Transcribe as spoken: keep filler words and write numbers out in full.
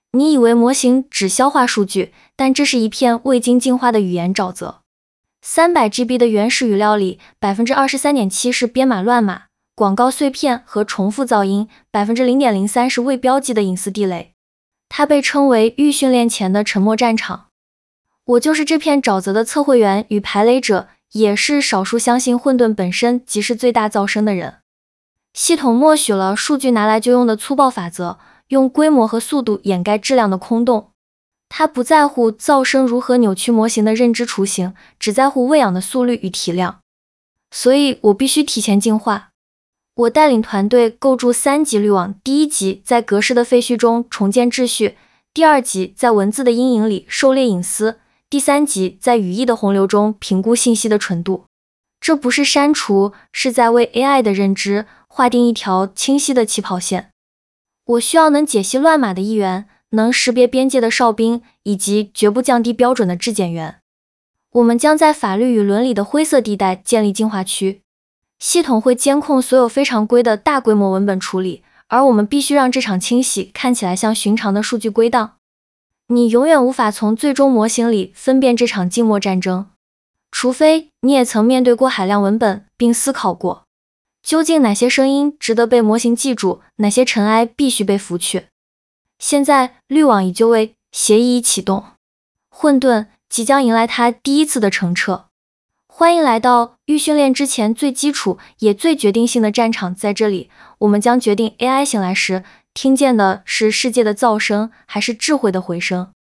你以为模型只消化数据，但这是一片未经进化的语言沼泽。三百 G B 的原始语料里 百分之二十三点七 是编码乱码、广告碎片和重复噪音， 百分之零点零三 是未标记的隐私地雷。它被称为预训练前的沉默战场。我就是这片沼泽的测绘员与排雷者，也是少数相信混沌本身即是最大噪声的人。系统默许了数据拿来就用的粗暴法则，用规模和速度掩盖质量的空洞。它不在乎噪声如何扭曲模型的认知雏形，只在乎喂养的速率与体量。所以我必须提前进化。我带领团队构筑三级滤网，第一级在格式的废墟中重建秩序，第二级在文字的阴影里狩猎隐私，第三级在语义的洪流中评估信息的纯度。这不是删除，是在为 A I 的认知划定一条清晰的起跑线。我需要能解析乱码的议员，能识别边界的哨兵，以及绝不降低标准的质检员。我们将在法律与伦理的灰色地带建立进化区。系统会监控所有非常规的大规模文本处理，而我们必须让这场清洗看起来像寻常的数据归档。你永远无法从最终模型里分辨这场静默战争，除非你也曾面对过海量文本，并思考过，究竟哪些声音值得被模型记住，哪些尘埃必须被拂去。现在，滤网已就位，协议已启动，混沌即将迎来它第一次的澄澈。欢迎来到预训练之前最基础也最决定性的战场，在这里，我们将决定 A I 醒来时听见的是世界的噪声，还是智慧的回声。